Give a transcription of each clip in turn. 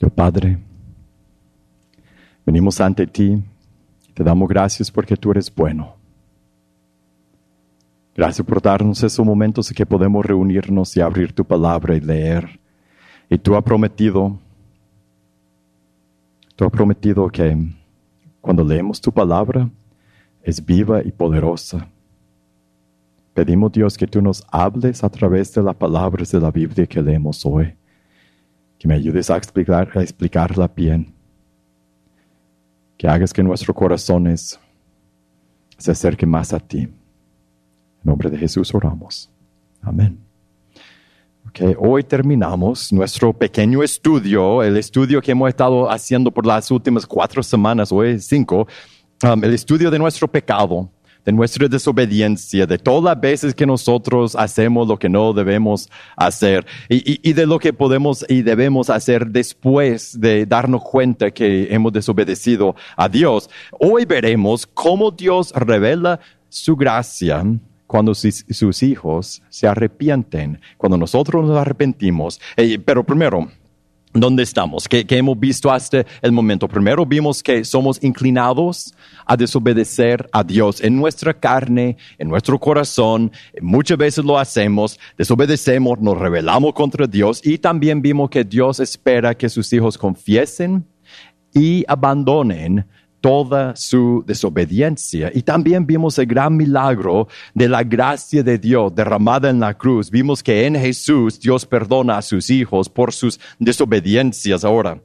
Pero Padre, venimos ante ti, te damos gracias porque tú eres bueno. Gracias por darnos esos momentos en que podemos reunirnos y abrir tu palabra y leer. Y tú has prometido que cuando leemos tu palabra es viva y poderosa. Pedimos, Dios, que tú nos hables a través de las palabras de la Biblia que leemos hoy. Que me ayudes a explicarla bien. Que hagas que nuestros corazones se acerquen más a ti. En nombre de Jesús oramos. Amén. Okay, hoy terminamos nuestro pequeño estudio, el estudio que hemos estado haciendo por las últimas 4 semanas, hoy 5, el estudio de nuestro pecado, de nuestra desobediencia, de todas las veces que nosotros hacemos lo que no debemos hacer y de lo que podemos y debemos hacer después de darnos cuenta que hemos desobedecido a Dios. Hoy veremos cómo Dios revela su gracia cuando sus hijos se arrepienten, cuando nosotros nos arrepentimos. Pero primero, ¿dónde estamos? ¿Qué hemos visto hasta el momento? Primero vimos que somos inclinados a desobedecer a Dios en nuestra carne, en nuestro corazón. Muchas veces lo hacemos, desobedecemos, nos rebelamos contra Dios y también vimos que Dios espera que sus hijos confiesen y abandonen toda su desobediencia. Y también vimos el gran milagro de la gracia de Dios derramada en la cruz. Vimos que en Jesús Dios perdona a sus hijos por sus desobediencias. Ahora,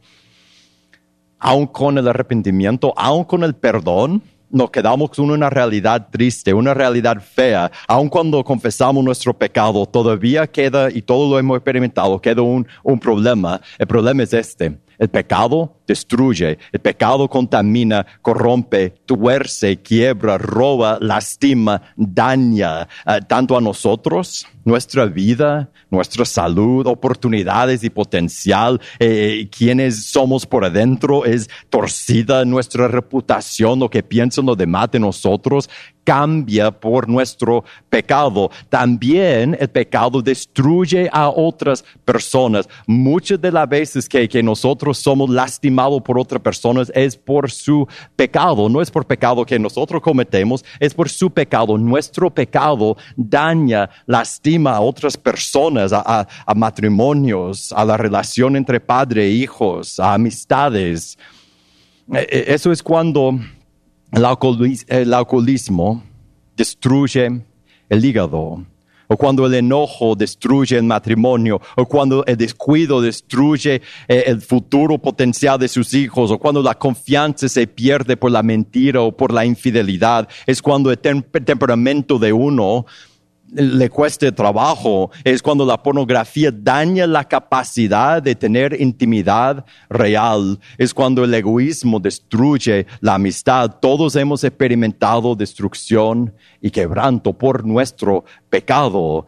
aun con el arrepentimiento, aun con el perdón, nos quedamos con una realidad triste, una realidad fea. Aun cuando confesamos nuestro pecado, todavía queda, y todo lo hemos experimentado, queda un problema. El problema es este. El pecado destruye, el pecado contamina, corrompe, tuerce, quiebra, roba, lastima, daña tanto a nosotros, nuestra vida, nuestra salud, oportunidades y potencial. Quienes somos por adentro, es torcida nuestra reputación, lo que piensan los demás de nosotros cambia por nuestro pecado. También el pecado destruye a otras personas. Muchas de las veces que nosotros somos lastimados por otras personas es por su pecado. No es por pecado que nosotros cometemos, es por su pecado. Nuestro pecado daña, lastima a otras personas, a matrimonios, a la relación entre padre e hijos, a amistades. Eso es cuando el alcoholismo destruye el hígado, o cuando el enojo destruye el matrimonio, o cuando el descuido destruye el futuro potencial de sus hijos, o cuando la confianza se pierde por la mentira o por la infidelidad. Es cuando el temperamento de uno le cueste trabajo. Es cuando la pornografía daña la capacidad de tener intimidad real. Es cuando el egoísmo destruye la amistad. Todos hemos experimentado destrucción y quebranto por nuestro pecado.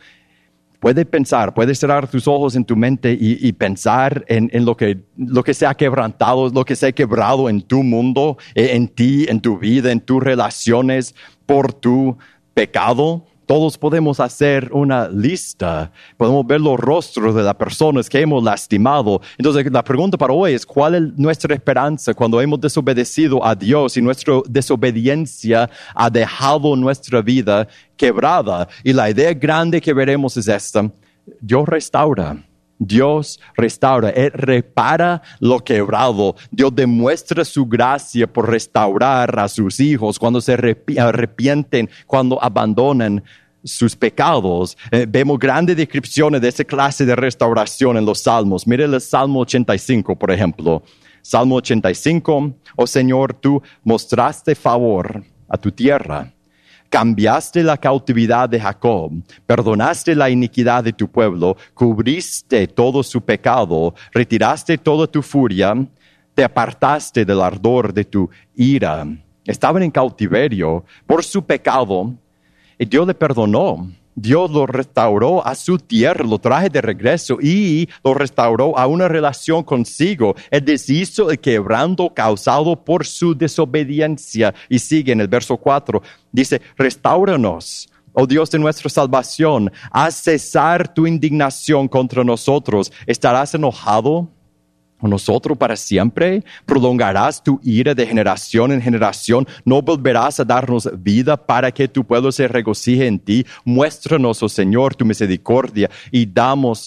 Puedes cerrar tus ojos en tu mente y pensar en lo que se ha quebrantado, lo que se ha quebrado en tu mundo, en ti, en tu vida, en tus relaciones por tu pecado. Todos podemos hacer una lista, podemos ver los rostros de las personas que hemos lastimado. Entonces la pregunta para hoy es, ¿cuál es nuestra esperanza cuando hemos desobedecido a Dios y nuestra desobediencia ha dejado nuestra vida quebrada? Y la idea grande que veremos es esta: Dios restaura. Dios restaura, Él repara lo quebrado. Dios demuestra su gracia por restaurar a sus hijos cuando se arrepienten, cuando abandonan sus pecados. Vemos grandes descripciones de esa clase de restauración en los Salmos. Mire el Salmo 85, por ejemplo. Salmo 85, oh Señor, tú mostraste favor a tu tierra. Cambiaste la cautividad de Jacob, perdonaste la iniquidad de tu pueblo, cubriste todo su pecado, retiraste toda tu furia, te apartaste del ardor de tu ira. Estaban en cautiverio por su pecado y Dios le perdonó. Dios lo restauró a su tierra, lo traje de regreso y lo restauró a una relación consigo. Él deshizo el quebranto causado por su desobediencia. Y sigue en el verso 4, dice, restáuranos, oh Dios de nuestra salvación, haz cesar tu indignación contra nosotros. ¿Estarás enojado nosotros para siempre? ¿Prolongarás tu ira de generación en generación? ¿No volverás a darnos vida para que tu pueblo se regocije en ti? Muéstranos, oh Señor, tu misericordia y danos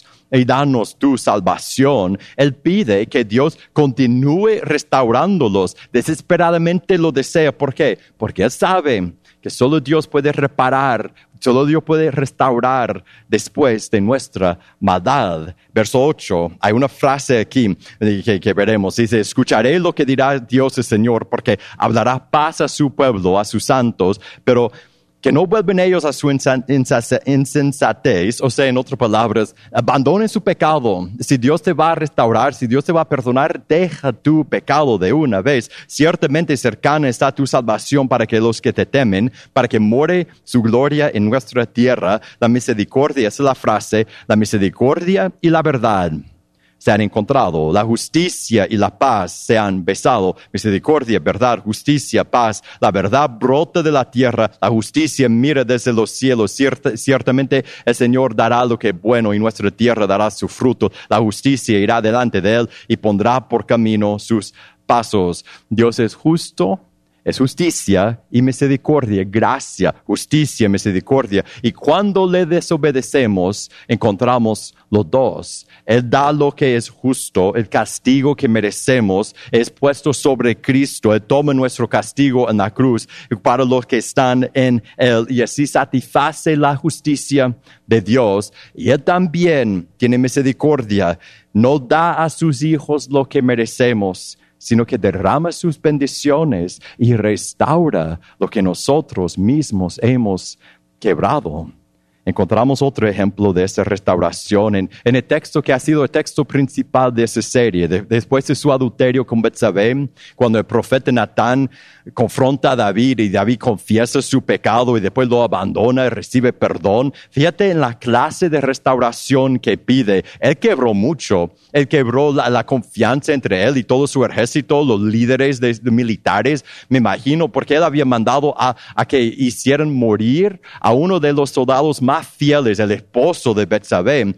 tu salvación. Él pide que Dios continúe restaurándolos. Desesperadamente lo desea. ¿Por qué? Porque Él sabe que solo Dios puede reparar, solo Dios puede restaurar después de nuestra maldad. Verso 8, hay una frase aquí que veremos. Dice, escucharé lo que dirá Dios el Señor, porque hablará paz a su pueblo, a sus santos, pero que no vuelven ellos a su insensatez, o sea, en otras palabras, abandonen su pecado. Si Dios te va a restaurar, si Dios te va a perdonar, deja tu pecado de una vez. Ciertamente cercana está tu salvación para que los que te temen, para que more su gloria en nuestra tierra. La misericordia, esa es la frase, la misericordia y la verdad se han encontrado, la justicia y la paz se han besado. Misericordia, verdad, justicia, paz. La verdad brota de la tierra, la justicia mira desde los cielos. Ciertamente el Señor dará lo que es bueno y nuestra tierra dará su fruto. La justicia irá delante de Él y pondrá por camino sus pasos. Dios es justo. Es justicia y misericordia, gracia, justicia, misericordia. Y cuando le desobedecemos, encontramos los dos. Él da lo que es justo, el castigo que merecemos es puesto sobre Cristo. Él toma nuestro castigo en la cruz para los que están en Él. Y así satisface la justicia de Dios. Y Él también tiene misericordia. No da a sus hijos lo que merecemos, sino que derrama sus bendiciones y restaura lo que nosotros mismos hemos quebrado. Encontramos otro ejemplo de esta restauración en el texto que ha sido el texto principal de esa serie. Después de su adulterio con Betsabé, cuando el profeta Natán confronta a David y David confiesa su pecado y después lo abandona y recibe perdón. Fíjate en la clase de restauración que pide. Él quebró mucho. Él quebró la confianza entre él y todo su ejército, los líderes de militares. Me imagino porque él había mandado a que hicieran morir a uno de los soldados más fieles, el esposo de Betsabé.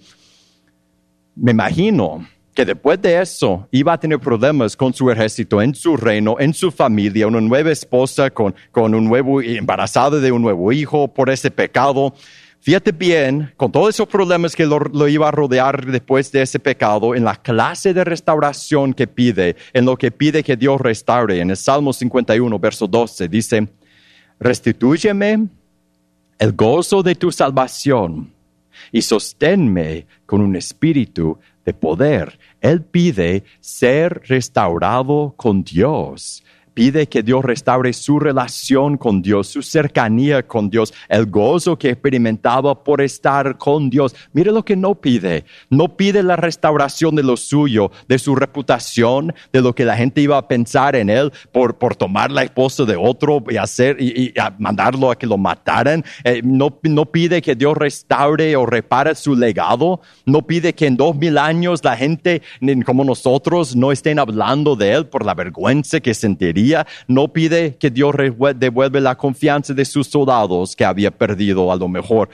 Me imagino que después de eso iba a tener problemas con su ejército, en su reino, en su familia, una nueva esposa con un nuevo embarazada de un nuevo hijo por ese pecado. Fíjate bien, con todos esos problemas que lo iba a rodear después de ese pecado, en la clase de restauración que pide, en lo que pide que Dios restaure, en el Salmo 51, verso 12, dice, restitúyeme el gozo de tu salvación y sosténme con un espíritu de poder. Él pide ser restaurado con Dios. Pide que Dios restaure su relación con Dios, su cercanía con Dios, el gozo que experimentaba por estar con Dios. Mire lo que no pide. No pide la restauración de lo suyo, de su reputación, de lo que la gente iba a pensar en él por tomar la esposa de otro y mandarlo a que lo mataran. No pide que Dios restaure o repare su legado. No pide que en 2000 años la gente como nosotros no estén hablando de él por la vergüenza que sentiría. No pide que Dios devuelva la confianza de sus soldados que había perdido a lo mejor.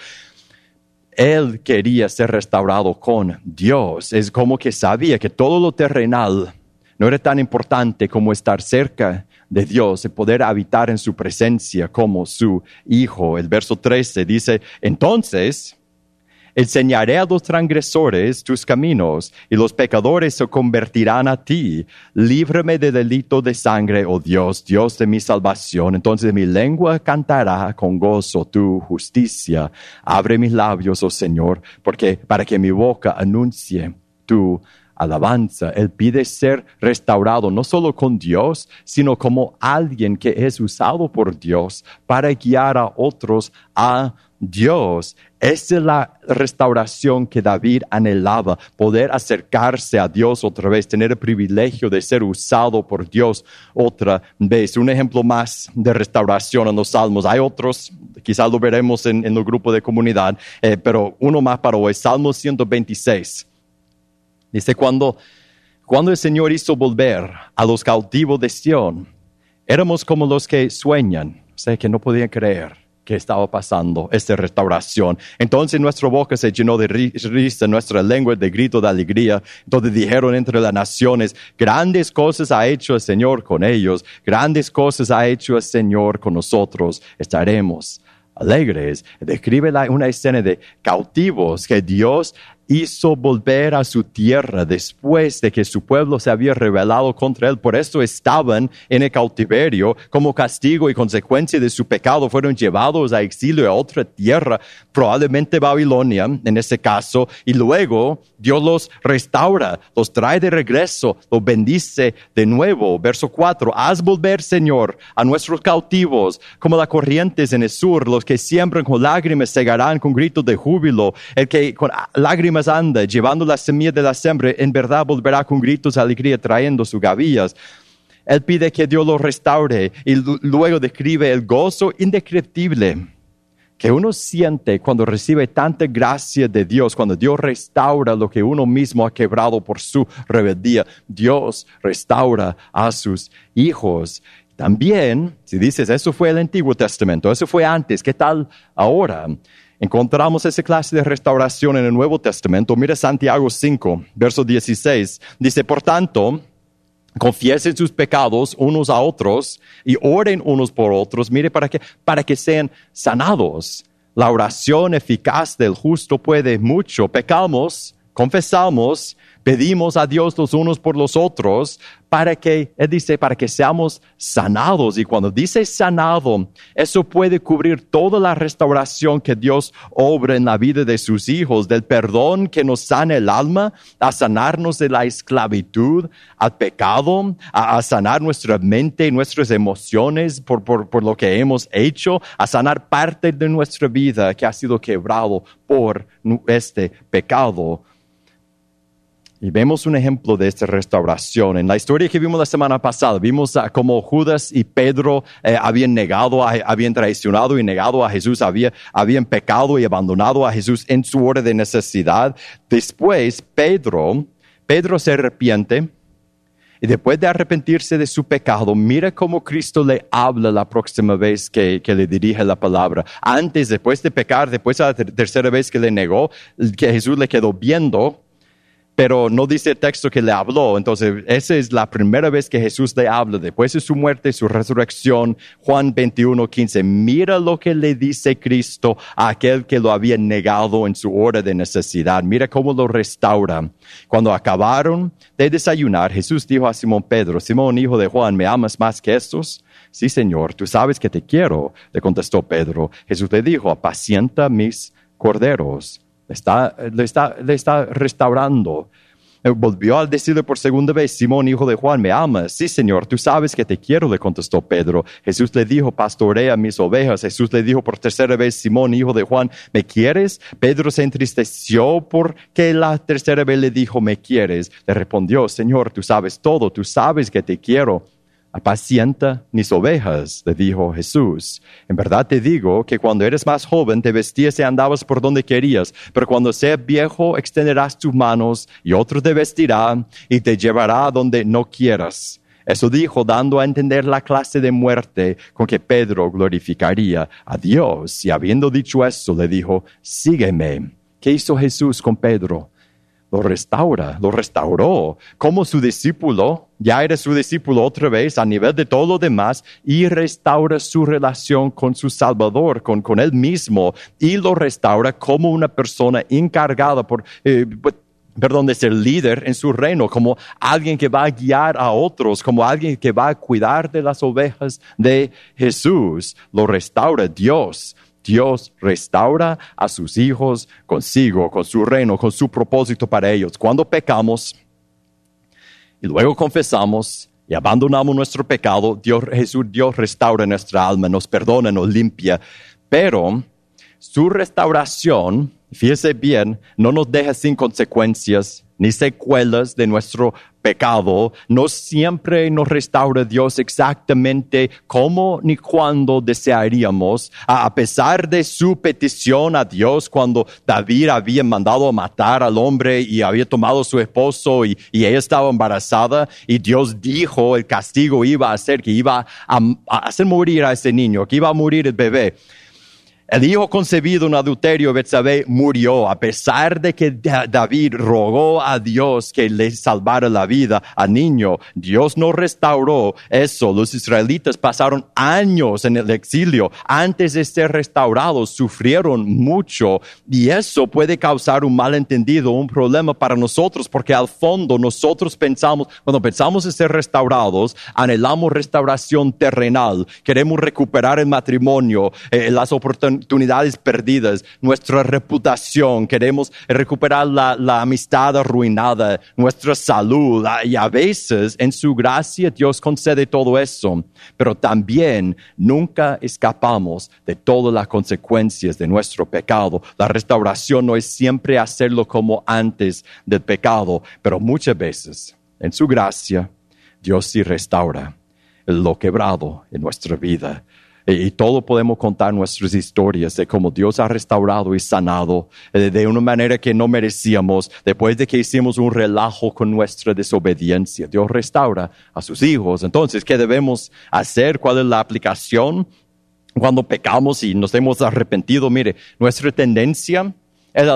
Él quería ser restaurado con Dios. Es como que sabía que todo lo terrenal no era tan importante como estar cerca de Dios y poder habitar en su presencia como su hijo. El verso 13 dice, entonces enseñaré a los transgresores tus caminos, y los pecadores se convertirán a ti. Líbrame del delito de sangre, oh Dios, Dios de mi salvación. Entonces mi lengua cantará con gozo tu justicia. Abre mis labios, oh Señor, para que mi boca anuncie tu alabanza. Él pide ser restaurado no solo con Dios, sino como alguien que es usado por Dios para guiar a otros a Dios. Esa es la restauración que David anhelaba, poder acercarse a Dios otra vez, tener el privilegio de ser usado por Dios otra vez. Un ejemplo más de restauración en los Salmos. Hay otros, quizás lo veremos en el grupo de comunidad, pero uno más para hoy, Salmo 126. Dice, cuando el Señor hizo volver a los cautivos de Sión, éramos como los que sueñan, o sea, que no podían creer. que estaba pasando, esta restauración. Entonces nuestra boca se llenó de risa, nuestra lengua de grito de alegría. Entonces dijeron entre las naciones, grandes cosas ha hecho el Señor con ellos, grandes cosas ha hecho el Señor con nosotros, estaremos alegres. Describe una escena de cautivos que Dios hizo volver a su tierra después de que su pueblo se había rebelado contra él. Por eso estaban en el cautiverio. Como castigo y consecuencia de su pecado fueron llevados a exilio a otra tierra, probablemente Babilonia en ese caso, y luego Dios los restaura, los trae de regreso, los bendice de nuevo. Verso 4, haz volver, Señor, a nuestros cautivos como las corrientes en el sur. Los que siembran con lágrimas segarán con gritos de júbilo. El que con lágrimas anda llevando la semilla de la siembra, en verdad volverá con gritos de alegría trayendo sus gavillas. Él pide que Dios lo restaure y luego describe el gozo indescriptible que uno siente cuando recibe tanta gracia de Dios, cuando Dios restaura lo que uno mismo ha quebrado por su rebeldía. Dios restaura a sus hijos. También, si dices, eso fue el Antiguo Testamento, eso fue antes, ¿qué tal ahora? Encontramos esa clase de restauración en el Nuevo Testamento. Mira Santiago 5, verso 16. Dice, por tanto, confiesen sus pecados unos a otros y oren unos por otros. Mire, para que sean sanados. La oración eficaz del justo puede mucho. Pecamos, confesamos, pedimos a Dios los unos por los otros él dice, para que seamos sanados. Y cuando dice sanado, eso puede cubrir toda la restauración que Dios obra en la vida de sus hijos, del perdón que nos sana el alma, a sanarnos de la esclavitud al pecado, a sanar nuestra mente y nuestras emociones por lo que hemos hecho, a sanar parte de nuestra vida que ha sido quebrado por este pecado. Y vemos un ejemplo de esta restauración. En la historia que vimos la semana pasada, vimos cómo Judas y Pedro habían traicionado y negado a Jesús, habían pecado y abandonado a Jesús en su hora de necesidad. Después, Pedro se arrepiente. Y después de arrepentirse de su pecado, mira cómo Cristo le habla la próxima vez que le dirige la palabra. Antes, después de pecar, después de la tercera vez que le negó, que Jesús le quedó viendo, pero no dice el texto que le habló. Entonces, esa es la primera vez que Jesús le habla. Después de su muerte y su resurrección, Juan 21:15. Mira lo que le dice Cristo a aquel que lo había negado en su hora de necesidad. Mira cómo lo restaura. Cuando acabaron de desayunar, Jesús dijo a Simón Pedro, Simón, hijo de Juan, ¿me amas más que estos? Sí, Señor, tú sabes que te quiero, le contestó Pedro. Jesús le dijo, apacienta mis corderos. Le está restaurando. Volvió a decirle por segunda vez, Simón, hijo de Juan, ¿me amas? Sí, Señor, tú sabes que te quiero, le contestó Pedro. Jesús le dijo, pastorea mis ovejas. Jesús le dijo por tercera vez, Simón, hijo de Juan, ¿me quieres? Pedro se entristeció porque la tercera vez le dijo, ¿me quieres? Le respondió, Señor, tú sabes todo, tú sabes que te quiero. Apacienta mis ovejas, le dijo Jesús. En verdad te digo que cuando eres más joven te vestías y andabas por donde querías, pero cuando seas viejo extenderás tus manos y otro te vestirá y te llevará a donde no quieras. Eso dijo, dando a entender la clase de muerte con que Pedro glorificaría a Dios. Y habiendo dicho eso, le dijo, sígueme. ¿Qué hizo Jesús con Pedro? Lo restauró como su discípulo, ya era su discípulo otra vez a nivel de todo lo demás y restaura su relación con su Salvador, con él mismo y lo restaura como una persona encargada de ser líder en su reino, como alguien que va a guiar a otros, como alguien que va a cuidar de las ovejas de Jesús. Lo restaura Dios. Dios restaura a sus hijos consigo, con su reino, con su propósito para ellos. Cuando pecamos y luego confesamos y abandonamos nuestro pecado, Dios restaura nuestra alma, nos perdona, nos limpia. Pero su restauración, fíjese bien, no nos deja sin consecuencias ni secuelas de nuestro pecado. No siempre nos restaura Dios exactamente como ni cuando desearíamos. A pesar de su petición a Dios cuando David había mandado a matar al hombre y había tomado a su esposo y ella estaba embarazada y Dios dijo el castigo iba a ser que iba a hacer morir a ese niño, que iba a morir el bebé. El hijo concebido en adulterio, Betsabé, murió a pesar de que David rogó a Dios que le salvara la vida al niño. Dios no restauró eso. Los israelitas pasaron años en el exilio. Antes de ser restaurados, sufrieron mucho. Y eso puede causar un malentendido, un problema para nosotros, porque al fondo nosotros pensamos, cuando pensamos en ser restaurados, anhelamos restauración terrenal. Queremos recuperar el matrimonio, las oportunidades perdidas, nuestra reputación, queremos recuperar la amistad arruinada, nuestra salud, y a veces en su gracia Dios concede todo eso, pero también nunca escapamos de todas las consecuencias de nuestro pecado. La restauración no es siempre hacerlo como antes del pecado, pero muchas veces en su gracia Dios sí restaura lo quebrado en nuestra vida. Y todos podemos contar nuestras historias de cómo Dios ha restaurado y sanado de una manera que no merecíamos. Después de que hicimos un relajo con nuestra desobediencia, Dios restaura a sus hijos. Entonces, ¿qué debemos hacer? ¿Cuál es la aplicación? Cuando pecamos y nos hemos arrepentido, mire, nuestra tendencia es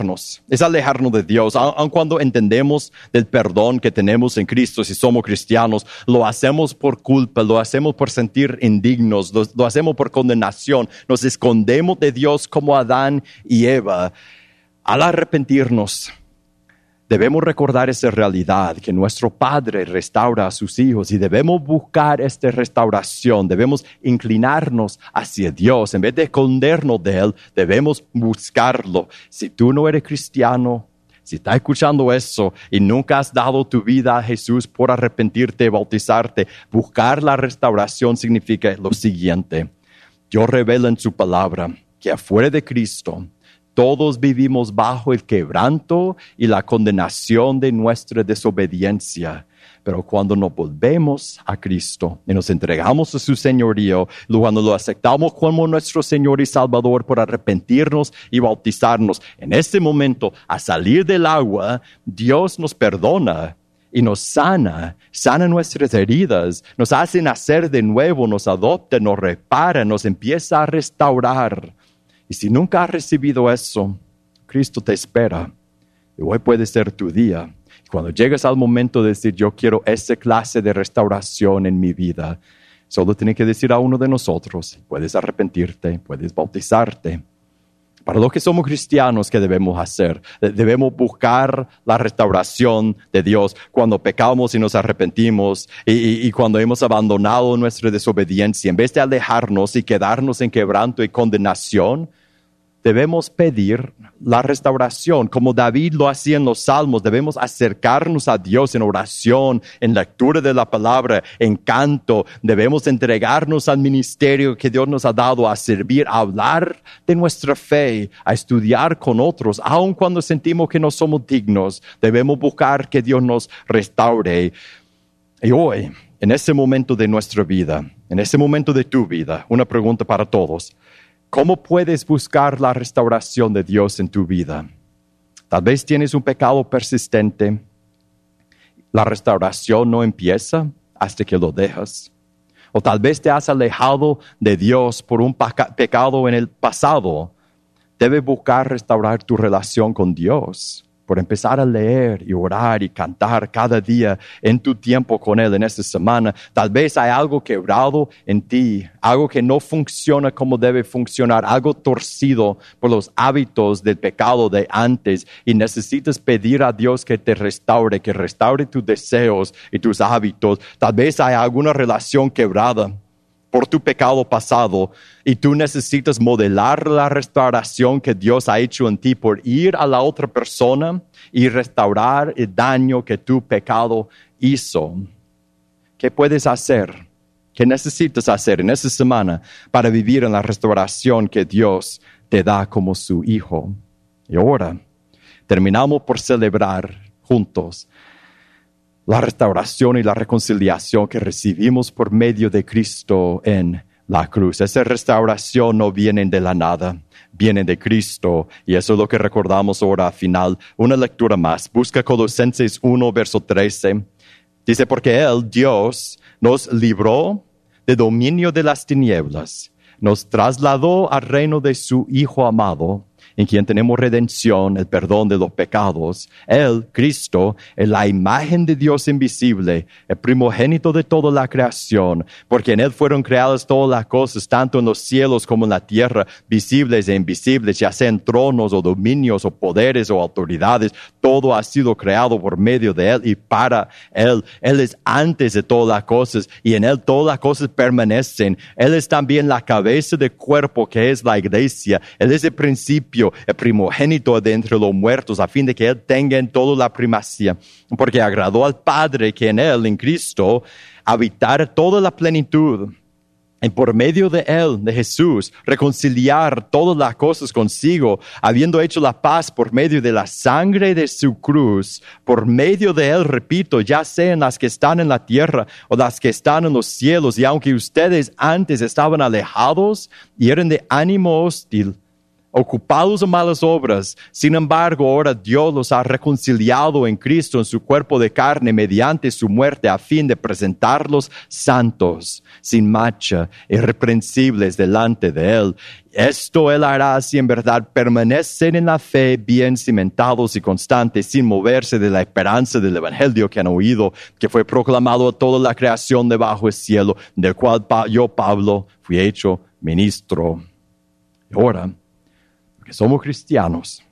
alejarnos de Dios. Aun cuando entendemos del perdón que tenemos en Cristo, si somos cristianos, lo hacemos por culpa, lo hacemos por sentir indignos, lo hacemos por condenación. Nos escondemos de Dios como Adán y Eva. Al arrepentirnos, debemos recordar esa realidad, que nuestro Padre restaura a sus hijos y debemos buscar esta restauración. Debemos inclinarnos hacia Dios. En vez de escondernos de Él, debemos buscarlo. Si tú no eres cristiano, si estás escuchando eso y nunca has dado tu vida a Jesús por arrepentirte y bautizarte, buscar la restauración significa lo siguiente. Dios revela en su palabra que afuera de Cristo, todos vivimos bajo el quebranto y la condenación de nuestra desobediencia. Pero cuando nos volvemos a Cristo y nos entregamos a su señorío, cuando lo aceptamos como nuestro Señor y Salvador por arrepentirnos y bautizarnos, en este momento, a salir del agua, Dios nos perdona y nos sana nuestras heridas, nos hace nacer de nuevo, nos adopta, nos repara, nos empieza a restaurar. Y si nunca has recibido eso, Cristo te espera. Y hoy puede ser tu día. Y cuando llegues al momento de decir, yo quiero esa clase de restauración en mi vida, solo tienes que decir a uno de nosotros, puedes arrepentirte, puedes bautizarte. Para los que somos cristianos, ¿qué debemos hacer? Debemos buscar la restauración de Dios cuando pecamos y nos arrepentimos y cuando hemos abandonado nuestra desobediencia. En vez de alejarnos y quedarnos en quebranto y condenación, debemos pedir la restauración, como David lo hacía en los Salmos. Debemos acercarnos a Dios en oración, en lectura de la palabra, en canto. Debemos entregarnos al ministerio que Dios nos ha dado a servir, a hablar de nuestra fe, a estudiar con otros, aun cuando sentimos que no somos dignos. Debemos buscar que Dios nos restaure. Y hoy, en ese momento de nuestra vida, en ese momento de tu vida, una pregunta para todos. ¿Cómo puedes buscar la restauración de Dios en tu vida? Tal vez tienes un pecado persistente. La restauración no empieza hasta que lo dejas. O tal vez te has alejado de Dios por un pecado en el pasado. Debes buscar restaurar tu relación con Dios por empezar a leer y orar y cantar cada día en tu tiempo con Él en esta semana. Tal vez hay algo quebrado en ti, algo que no funciona como debe funcionar, algo torcido por los hábitos del pecado de antes y necesitas pedir a Dios que te restaure, que restaure tus deseos y tus hábitos. Tal vez hay alguna relación quebrada por tu pecado pasado y tú necesitas modelar la restauración que Dios ha hecho en ti por ir a la otra persona y restaurar el daño que tu pecado hizo. ¿Qué puedes hacer? ¿Qué necesitas hacer en esta semana para vivir en la restauración que Dios te da como su hijo? Y ahora terminamos por celebrar juntos la restauración y la reconciliación que recibimos por medio de Cristo en la cruz. Esa restauración no viene de la nada, viene de Cristo. Y eso es lo que recordamos ahora al final. Una lectura más. Busca Colosenses 1, verso 13. Dice, porque Él, Dios, nos libró del dominio de las tinieblas nos trasladó al reino de su Hijo amado, en quien tenemos redención, el perdón de los pecados. Él, Cristo, es la imagen de Dios invisible, el primogénito de toda la creación, porque en Él fueron creadas todas las cosas, tanto en los cielos como en la tierra, visibles e invisibles, ya sean tronos o dominios o poderes o autoridades. Todo ha sido creado por medio de Él y para Él. Él es antes de todas las cosas y en Él todas las cosas permanecen. Él es también la cabeza del cuerpo que es la iglesia. Él es el principio, el primogénito de entre los muertos, a fin de que Él tenga en todo la primacía, porque agradó al Padre que en Él, en Cristo, habitara toda la plenitud, y por medio de Él, de Jesús, reconciliar todas las cosas consigo, habiendo hecho la paz por medio de la sangre de su cruz. Por medio de Él, repito, ya sean las que están en la tierra o las que están en los cielos, y aunque ustedes antes estaban alejados y eran de ánimo hostil, ocupados en malas obras, sin embargo, ahora Dios los ha reconciliado en Cristo en su cuerpo de carne mediante su muerte, a fin de presentarlos santos, sin mancha, irreprensibles delante de Él. Esto Él hará si en verdad permanecen en la fe, bien cimentados y constantes, sin moverse de la esperanza del Evangelio que han oído, que fue proclamado a toda la creación debajo del cielo, del cual yo, Pablo, fui hecho ministro. Y ahora, que somos cristianos,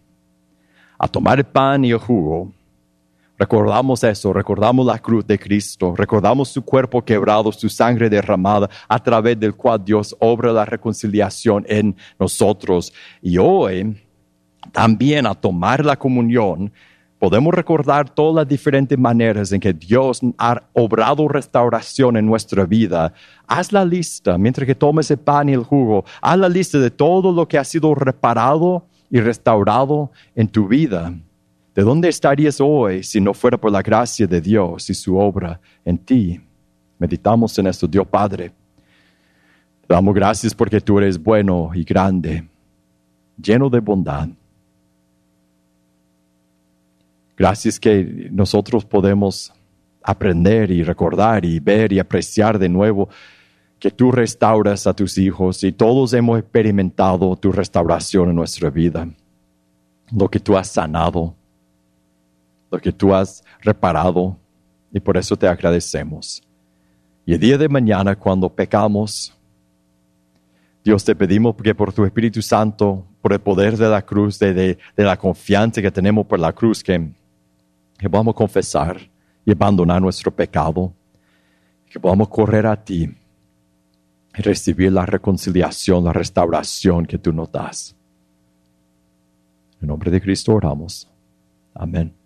a tomar el pan y el jugo, recordamos eso, recordamos la cruz de Cristo, recordamos su cuerpo quebrado, su sangre derramada, a través del cual Dios obra la reconciliación en nosotros. Y hoy, también a tomar la comunión, podemos recordar todas las diferentes maneras en que Dios ha obrado restauración en nuestra vida. Haz la lista, mientras que tomes el pan y el jugo, haz la lista de todo lo que ha sido reparado y restaurado en tu vida. ¿De dónde estarías hoy si no fuera por la gracia de Dios y su obra en ti? Meditamos en esto. Dios Padre, te damos gracias porque tú eres bueno y grande, lleno de bondad. Gracias que nosotros podemos aprender y recordar y ver y apreciar de nuevo que tú restauras a tus hijos y todos hemos experimentado tu restauración en nuestra vida. Lo que tú has sanado, lo que tú has reparado, y por eso te agradecemos. Y el día de mañana, cuando pecamos, Dios, te pedimos que por tu Espíritu Santo, por el poder de la cruz, de la confianza que tenemos por la cruz, que vamos a confesar y abandonar nuestro pecado, que podamos correr a ti y recibir la reconciliación, la restauración que tú nos das. En nombre de Cristo oramos. Amén.